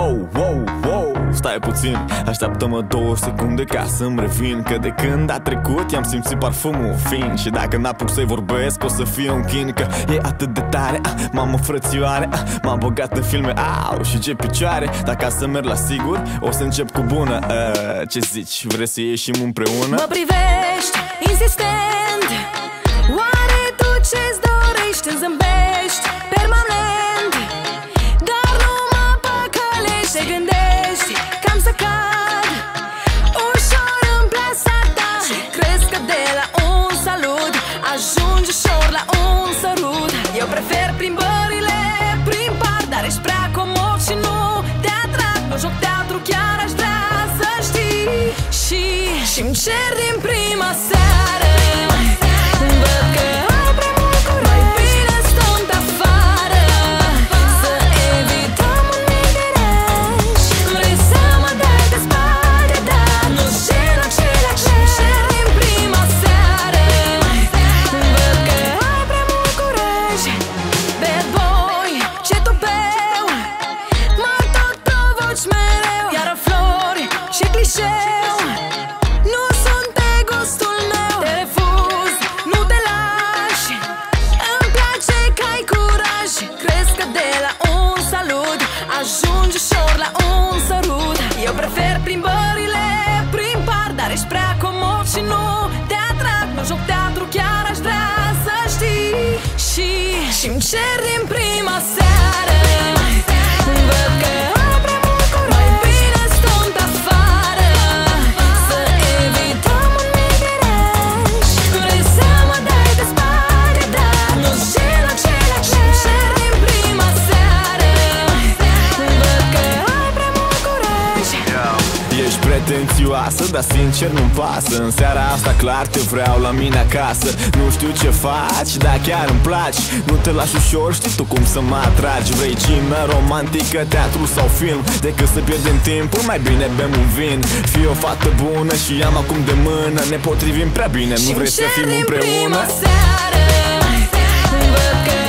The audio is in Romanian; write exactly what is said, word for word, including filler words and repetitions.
wow, wow, wow. Stai puțin, așteaptă-mă două secunde ca să-mi revin, că de când a trecut i-am simțit parfumul fin. Și dacă n-apuc să-i vorbesc o să fie un chin, că e atât de tare, ah, mamă frățioare, ah, m-am băgat în filme, au, și ce picioare. Dacă să merg la sigur, o să încep cu bună, uh, ce zici, vrei să ieșim împreună? Mă privești insistent, oare tu ce-ți dorești? Îmi zâmbești permanent, dar nu mă păcălești. Te gândești că am să cad ușor în plasa ta și crezi că de la un salut ajungi ușor la un sărut. Eu prefer plimbările prin parc, dar ești prea comod și nu te atrag. Nu joc teatru, chiar aș vrea să știi. Și și-mi cer din prima seară, văd că ai prea mult curaj, mai bine stând afară, să evităm un mic deranj. Vrei să mă dai de spate, dar nu-ți cer același. Și-mi cer din prima seară, văd că ai prea mult curaj. Bad boy, ce tupeu, mă tot provoci mereu, iar flori și clișeu nu sunt de gustul meu. Te refuz, nu te lași, îmi place că ai curaj. Crezi că de la un salut ajungi ușor la un sărut. Eu prefer plimbările prin parc, dar ești prea comod și nu te atrag. Nu joc teatru, chiar aș vrea să știi. Și și-mi cer din prima seară, văd că ai prea mult curaj, mai bine stând afară, să evităm un mic deranj. Vrei să mă dai de spate, dar nu-ți cer același. Și-mi cer din prima seară, văd că ai prea mult curaj. Ești pretențioasă, dar sincer nu-mi pasă. În seara asta clar te vreau la mine acasă. Nu știu ce faci, dar chiar îmi placi. Nu te lași ușor, știi tu cum să mă atragi. Vrei cină romantică, teatru sau film? Decât să pierdem timpul, mai bine bem un vin. Fii o fată bună și am acum de mână, ne potrivim prea bine. Nu vrei să fim împreună? Și-mi cer din prima seară, văd că